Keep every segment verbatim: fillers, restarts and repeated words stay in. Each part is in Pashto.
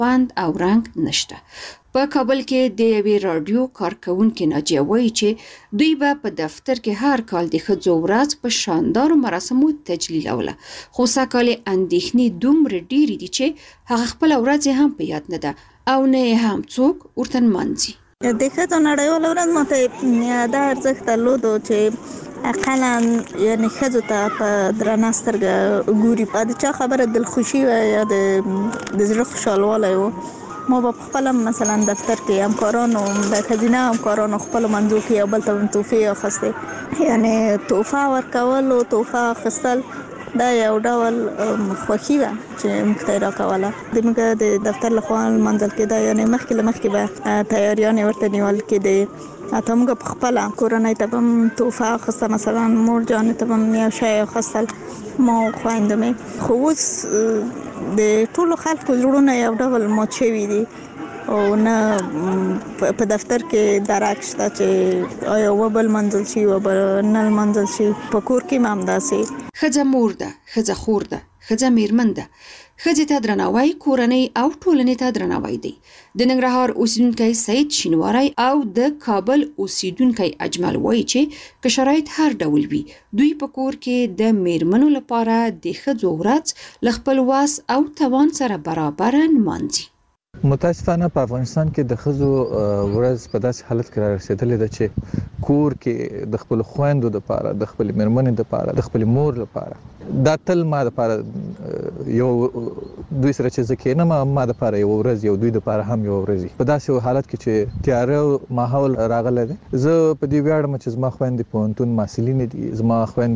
پند او رنګ نشته. په کابل کې د یوې رادیو کارکونکې ناجیه وایي چې دوی به په دفتر کې هر کال د ښځو ورځ په شاندارو مراسمو تجلیلوله، خو سږکال یې اندېښنې دومره ډېرې دي چې هغه خپله ورځ یې هم په یاد نه ده او نه یې هم څوک ورته نمانځي. د ښځو نړیواله ورځ ماته دا ارزښت درلودو چې اقلا یعنې ښځو ته په درنه سترګه ګوري. د چا خبره دلخوشي وه یا د د زړه خوشحالوالی و، ما به په خپله مثلا دفتر کې همکارانو د ښځینه همکارانو خپلو منځو کې یو بل ته تحفې اخیستې، یعنې تحفه ورکول او تحفه اخیستل دا یو ډول خوښي وه چې موږ ته یې راکوله. زموږ د دفتر لخوا لمانځل کېده، یعنې مخکې له مخکې به تیاریانې ورته نیول کېدې. حتی موږ په خپله کورنۍ ته به هم تحفه اخیسته، مثلا مور جانې ته به هم یو شی اخیستل، ما او خویندو مې. خو اوس د ټولو خلکو زړونه یو ډول مات شوي دي او نه په دفتر کې درک شته چې آیا وبه لمانځل شي وبه نه لمانځل شي. په کور کې هم همداسې. ښځه مور ده، ښځه خور ده، ښځه میرمن ده. ښځې ته درناوی کورنۍ او ټولنې ته درناوی دی. د ننګرهار اوسیدونکی سید شینواری او د کابل اوسیدونکی اجمل وایي چې که شرایط هر ډول وي، دوی په کور کې د میرمنو لپاره د ښځو ورځ له خپل وس او توان سره برابره نمانځي. متاسفانه په افغانستان کې د ښځو ورځ په داسې حالت کې را رسېدلې ده چې کور کې د خپل خویندو دپاره، د خپل میرمنې دپاره، د خپل مور لپاره دا تل ما دپاره یو دوی سره چې زه کېنم ما دپاره یو ورځ، یو دوی دپاره هم یو ورځ. په داسې حالت کې چې تیاره ماحول راغلی دی، زه په دې ویاړم چې زما خویندې پوهنتون محصلینې دي، زما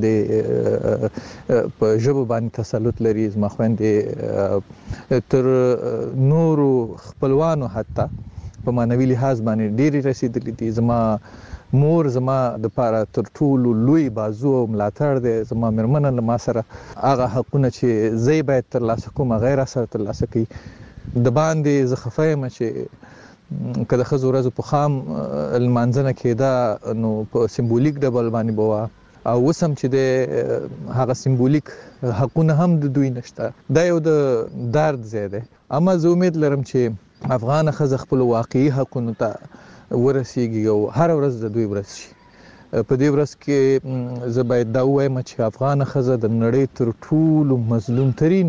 خویندې په ژبو باندې تسلط لري، زما خویندې تر نورو خپلوانو حتی په معنوي لحاظ باندې ډېرې رسېدلې دي. زما مور زما دپاره تر ټولو لوی بازو او ملاتړ دی. زما میرمنه له ما سره هغه حقونه چې زه یې باید ترلاسه کوم هغه یې راسره ترلاسه کوي. د باندې زه خفه یم چې که د ښځو ورځ په خام لمانځنه کېده نو په سمبولیک ډول باندې به وه، او اوس هم چې د هغه سمبولیک حقونه هم د دوی نشته. دا یو د درد ځای دی. اما زه امید لرم چې افغانه ښځه خپلو واقعي حقونو ته ورسیږي او هر ورځ د دوی ورځ شي. په دې ورځ کې زه باید دا ووایم چې افغانه ښځه د نړۍ تر ټولو مظلوم ترین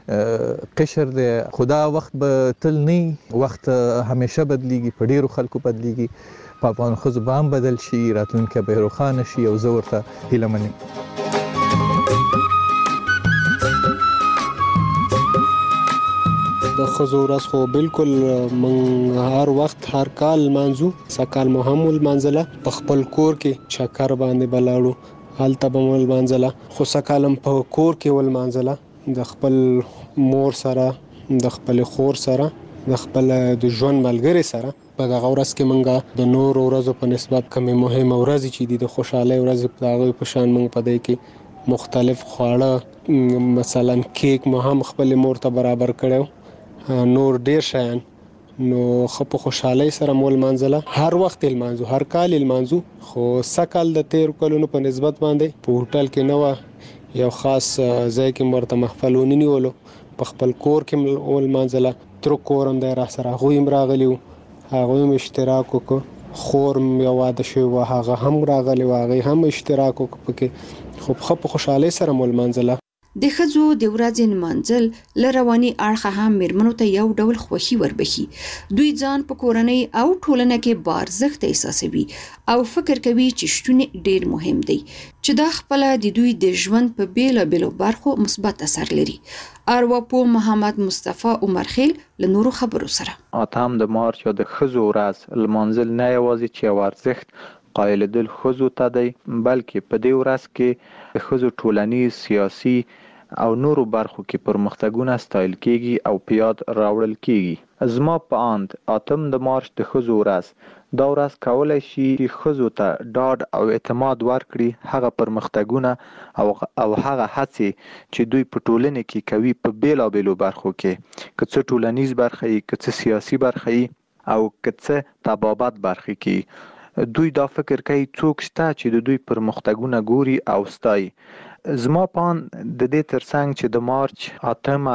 قشر دی. خو دا وخت به تل نه، وخت همیشه بدلیږي، په ډیرو خلکو بدلیږي، په افغانو ښځو به هم بدل شي، راتلونکی به یې روښانه شي او زه ورته هیله من یم. د ښځو ورځ خو بالکل من هر وخت هر کال لمانځو. سږکال مو هم ولمانځله، په خپل کور کې چکر باندې به لاړو، هلته به مو ولمانځله. خو سږکال هم په کور کې ولمانځله، د خپل مور سره، د خپل خور سره، د خپل د ژوند ملګري سره. په دغه ورځ کې موږ د نورو ورځو په نسبت کومې مهمه ورځې چې دي د خوشحالۍ ورځې د هغوی په شان موږ په دې کې مختلف خواړه، مثلا کیک مو هم خپلې مور ته برابر کړی، نور ډیر شیان، نو ښه په خوشحالۍ سره مو لمانځله. هر وخت یې لمانځو، هر کال یې لمانځو. خو سږکال د تېرو کلونو په نسبت باندې په هوټل کې نه وه، یو خاص ځای کې مو ورته محفل ونه نیولو، په خپل کور کې مو ولمانځله. تره کور هم دی راسره، هغوی هم راغلي وو، هغوی هم اشتراک وکړو. خور هم یو واده شوې وه، هغه هم راغلې وه، هغې هم اشتراک وکړو پکې. خو ښه په خوشحالۍ سره مو لمانځله. د ښځو د ورځې نمانځل له رواني اړخه هم میرمنو ته یو ډول خوښي وربخي. دوی ځان په کورنۍ او ټولنه کې بارزښت احساسوي او فکر کوي چې شتون ډیر مهم دی، چې دا خپله د دوی د ژوند په بیلابیلو برخو مثبت اثر لري. ارواپوه محمد مصطفی عمرخیل له نورو خبرو سره. اتم د مارچ یا د ښځو ورځ لمانځل نه یوازې چې یو ارزښت قایلېدل ښځو ته دی، بلکې په دې ورځ کې د ښځو ټولنیز، سیاسي او نورو برخو کې پرمختګونه ستایل کېږي او په یاد راوړل کېږي. زما په اند اتم د مارچ د ښځو ورځ، دا ورځ کولی شي ښځو ته ډاډ او اعتماد ورکړي، هغه پرمختګونه او او هغه هڅې چې دوی په ټولنه کې کوي په بیلابیلو برخو کې، که څه ټولنیز برخه یې، که څه سیاسي برخه یې، او که څه طبابت برخه کې. دوی دا فکر کوي څوک شته چې د دوی پرمختګونه ګوري او ستایي. زما په اند د دې ترڅنګ چې د مارچ اتمه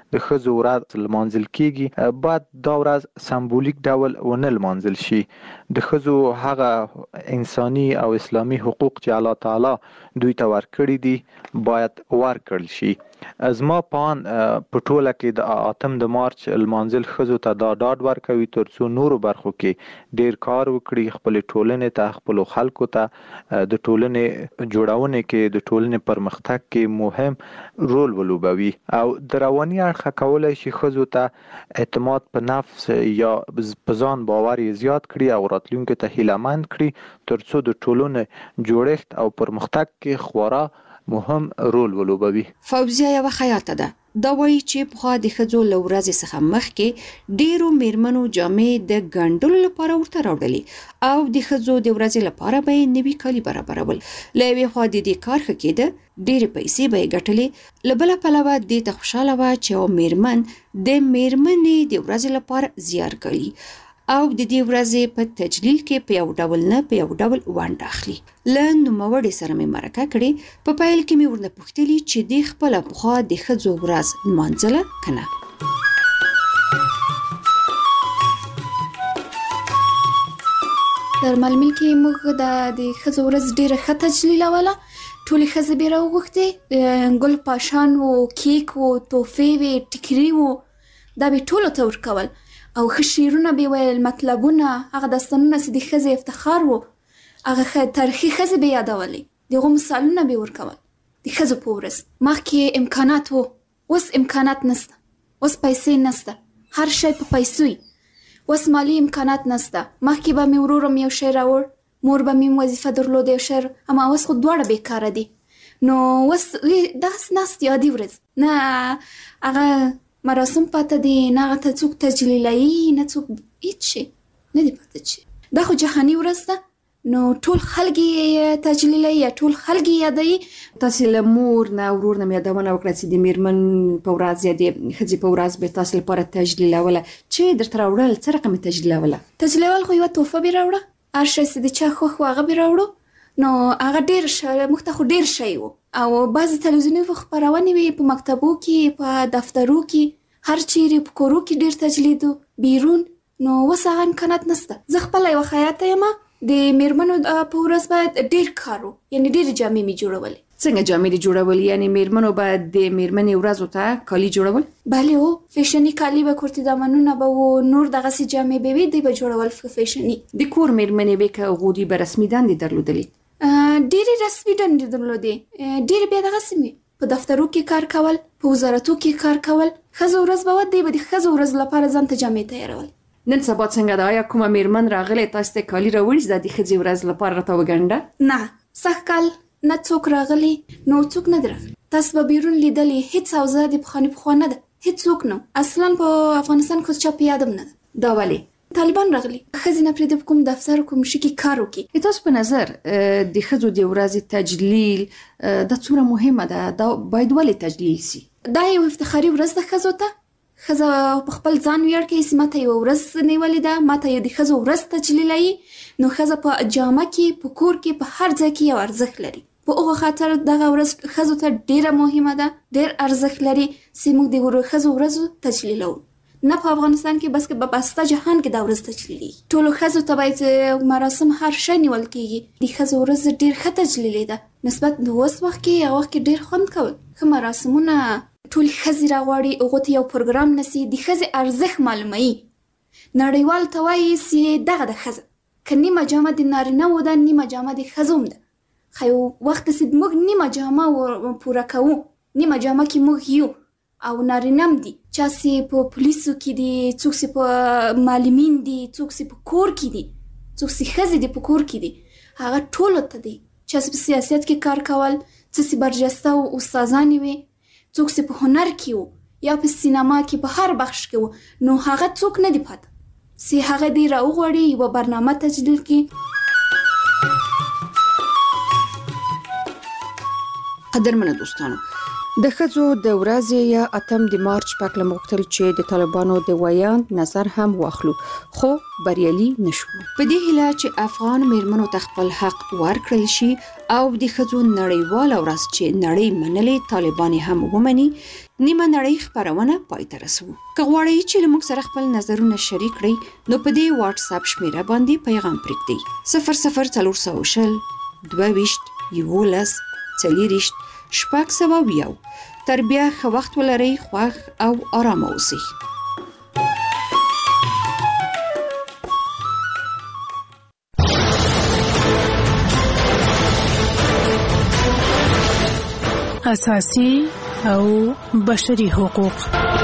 د ښځو ورځ لمانځل کیږي باید دا ورځ سمبولیک ډول ونه لمانځل شي. د ښځو هغه انساني او اسلامي حقوق چې الله تعالی دوی ته ورکړي دي باید ورکړل شي. زما پان په ټوله کې د اتم د مارچ لمانځل ښځو ته دا ډاډ ورکوي ترڅو نورو برخو کې ډیر کار وکړي، خپل ټولنې ته، خپل خلکو ته د ټولنې جوړونه کې د ټولنې پرمختګ کې مهم رول ولوبوي. او د رواني اړخ کولای شي ښځو ته اعتماد په نفس یا په ځان باور زیات کړي او راتلونکي ته هیله‌مند کړي ترڅو د ټولنې جوړښت او پرمختګ کې خورا مهم رول ولوبوي. فوزیه یو خیاطه ده. دا وایي چې په د ښځو له ورځې څخه مخکې ډیرو میرمنو جامې د ګنډلو لپاره ورته راوړلې او د ښځو د ورځې لپاره به یې نوي کالي برابرول. له یوې خوا د دې کار ښه کېده، ډېرې پیسې به یې ګټلې، له بله پلوه دې ته خوشحاله وه چې یو میرمن د میرمنې د ورځې لپاره زیار ګالي او د دې ورځې په تجلیل کې په یو ډول نه په یو ډول ونډه اخلي. له نوموړې سره مې مرکه کړې. په پیل کې مې ورنه پوښتلي چې دې خپله پخوا د ښځو ورځ لمانځله که نه. در ململ کې موږ د ښځو ورځ ډېره ښه تجلیلوله. ټولې ښځې بې راوغوښتې، ګل پاشان و، کیک و، تحفې وې، ټیکري و، دا به ټولو ته ورکول او ښه شعرونه به ویل، مطلبونه، هغه داستانونه چې د ښځې افتخار و، هغه تاریخي ښځې به یادولې، د هغو مثالونه به ورکول. د ښځو په ورځ مخکې امکانات و، اوس امکانات نسته، اوس پیسې نسته، هر شی په پیسو وي، اوس مالي امکانات نسته. مخکې به مې ورورم یو شی راوړ، مور به مې وظیفه درلوده یو شی، اما اوس خو دواړه بیکاره دي. نو اوس داسې ناست یادي ورځ نه هغه مراسم پاته دي، نه هغه ته څوک تجلیلوي، نه څوک هیڅ شی نه دي پاته. چې دا خو جهاني ورځ ده، نو ټول خلک یې تجلیلوي یا ټول خلک یې یادوي. تاسې له مور نه ورور نه مې یادونه وکړه چې د میرمن په ورځ یا د ښځې په ورځ به تاسې لپاره تجلیلوله. چې درته راوړل څه رقم یې تجلیلوله؟ تجلیلول خو یوه تحفه به راوړه، هر شی چې د چا خوښ و هغه به راوړو. نو هغه ډېر ښه، موږ ته خو ډېر شی و او بعضې تلویزیوني خپرونې وې په مکتبو کې، په دفترو کې، هر چیرې په کورو کې ډېر تجلید و بیرون. نو اوس هغه امکانات نسته. زه خپله یوه خیاطه یم، د میرمنو په ورځ باید ډېر کار و، یعنې ډېرې جامې مې جوړولې. څنګه جامې دې جوړول؟ یعنې میرمنو به د میرمنې ورځو ته کالي جوړول؟ بله و، فیشني کالي به، کورتي دامنونه به و، نور دغسې جامې به وي، دوی به جوړول فیشني. د کور میرمنې به که هغوی به رسمي دندې درلودلې؟ ډېرې رسمي دندې درلودې، ډېرې بیا دغسې مې په دفترو کې کار کول، په وزارتو کې کار کول. ښځو ورځ به وه، دوی به د ښځو ورځ لپاره ځان ته جامې تیارول. نن سبا څنګه ده؟ آیا کومه میرمن راغلی تاسو ته کالي راوړي چې دا د ښځې ورځ لپاره راته وګنډه؟ نه، سږ کال نه څوک راغلی، نو څوک نه دی راغلی. تاسو به بیرون لیدلی، هیڅ حوزه د پخواني پخوا نه ده، هیڅوک نه. اصلا په افغانستان کې چا په یادم نه ده. دا ولې؟ طالبان راغلي، ښځې نه پرېږدي په کوم دفتر کوم شي کې کار وکړي. تاسو په نظر د ښځو د ورځې تجلیل دا څومره مهمه ده؟ دا باید ولې تجلیل سي؟ دا یو افتخاري ورځ ده ښځو ته. ښځه په خپل ځان ویاړ کوي چې ماته یوه ورځ نیولې ده، ماته یو د ښځو ورځ تجلیلوي. نو ښځه په جامه کې، په کور کې، په هر ځای کې یو ارزښت لري. په هغه خاطر دغه ورځ ښځو ته ډېره مهمه ده، ډېر ارزښت لري چې موږ د ښځو ورځ تجلیلوو. نه په افغانستان کې بس که په بسته جهان کې دا ورځ تجلیلي. ټولو ښځو ته باید مراسم هر شی نیول کېږي. د ښځو ورځ ډېر ښه تجلیلي ده نسبت د اوس وخت کې. هغه وخت کې ډېر خوند کول، ښه مراسمونه، ټولې ښځې راغواړي، هغو ته یو پروګرام نسي، د ښځې ارزښت معلوموي. نړیوال ته وایي چې دغه د ښځه که نیمه جامه د نارینه‌و ده، نیمه جامه د ښځو هم ده. خو یو وخت چې موږ نیمه جامه پوره کوو، نیمه جامه کې موږ یو او نارینه هم دي، چا چې په پولیسو کې دي، څوک چې په معلمین دي، څوک چې په کور کې دي، څوک چې ښځې دي په کور کې دي، هغه ټولو ته دي. چا چې په سیاست کې کار کول، څه چې برجسته و استادانې وې، څوک چې په هنر کې و یا په سینما کې، په هر بخش کې و، نو هغه څوک نه دي پاته چې هغه دې راوغواړي یوه برنامه تجلیل کړي. قدرمنه دوستانو، د ښځو د ورځې یا اتم د مارچ په کلم وختل چې د طالبانو د ویاند نظر هم واخلو خو بریالي نشو. په دې هیله چې افغان میرمنو ته خپل حق ورکړل شي او د ښځو نړیواله ورځ چې نړۍ منلې طالبان هم ومني نیمه نړۍ خبرونه پای ته رسوو. که غواړئ چې موږ سره خپل نظرونه شریک کړئ نو په دې واتس اپ شمیره باندې پیغام پرېږدئ صفر صفر څلور سوه شل دوه ویشت یولس څلېرویشت شپږ سوه یو. تر بیا ښه وخت ولرئ، خوښ او آرام اوسئ. اساسي او بشري حقوق.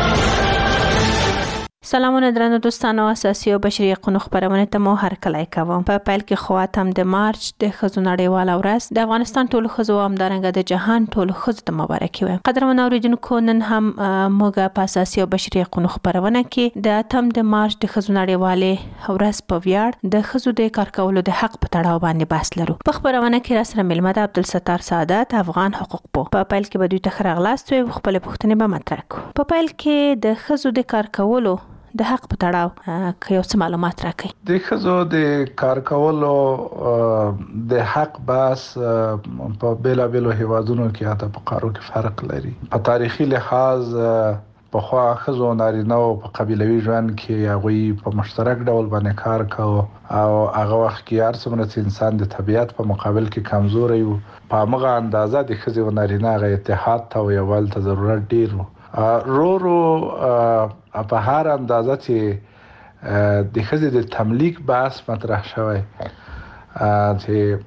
سلامونه درنو دوستانو، اساسي او بشري حقوقو خبرونه ته مو هر کله کوم. په پیل کې خواتم د مارچ د ښځو نړیواله ورځ د افغانستان ټولو ښځو او همدارنګه د جهان ټولو ښځو ته مبارکي وایم. قدرمن اوریدونکو، نن هم موږ په اساسي او بشري حقوقو خبرونه کې د اتم د مارچ د ښځو نړیواله ورځ په ویاړ د ښځو د کار کولو د حق په تړاو باندې بحث لرو. په خبرونه کې را سره ملمه د عبدالستار سعادت، افغان حقوق پوه. په پیل کې به دوی ته خراغلاست او خپل پوښتنې به مطرح کړو. په پیل کې د ښځو د کار کولو د حق په تړاو کې یو څه معلومات راکړئ. د ښځو د کار کولو د حق بحث په بیلابیلو هیوادونو کې حتی په قارو کې فرق لري. په تاریخي لحاظ په خوا ښځو نارینه او په قبیلوي ژوند کې هغوی په مشترک ډول باندې کار کوي او هغه وخت کې هر څومره چې انسان د طبیعت په مقابل کې کمزوری و، په همغه اندازه د ښځې او نارینه هغه اتحاد ته او یووالي ته ضرورت ډیر و. رو رو په هر اندازه چې د ښځې د تملیک بحث مطرح شوی چې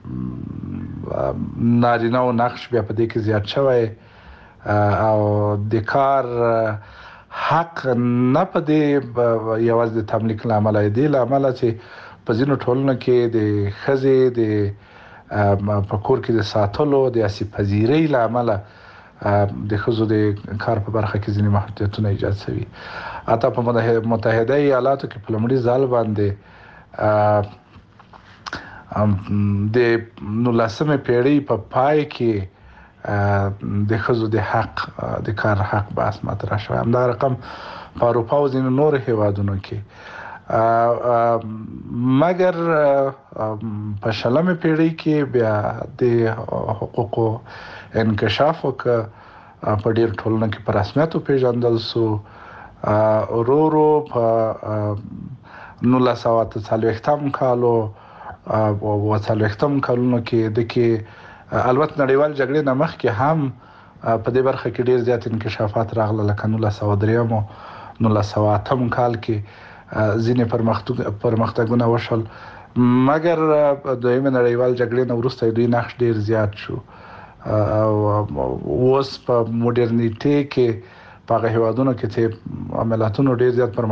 نارینه او نقش بیا په دې کې زیات شوی او د کار حق نه په دې یوازې د تملیک له امله دی له امله چې په ځینو ټولنو کې د ښځې د په کور کې د ساتلو د اسې پذیرۍ له امله د ښځو د کار په برخه کې ځینې محدودیتونه ایجاد شوي. حتی په متحده ایالاتو کې په لومړي ځل باندې د نولسمې پیړۍ په پای کې د ښځو د حق د کار حق بحث مطرح شوی. همدا رقم په اروپا او ځینو نورو هیوادونو کې، مګر په شلمې پیړۍ کې بیا د حقوقو انکشاف وکړ، په ډیر ټولنو کې په رسمیت پیژندل سو. ورو ورو په نولس سوه اته څلوېښتم کال او اوه څلوېښتم کلونو کې د کې البته نړیوال جګړې نه مخکې هم په دې برخه کې ډیر زیات انکشافات راغله، لکه نولس سوه درېیم او نولس سوه اتم کال کې ځینې پرمختګونه وشول، مګر دویمه نړیوال جګړې نه وروسته دوی نقش ډیر زیات شو او اوس په موډرنیټي کې په هغه هیوادونو کې چې ملتونو ډیر زیات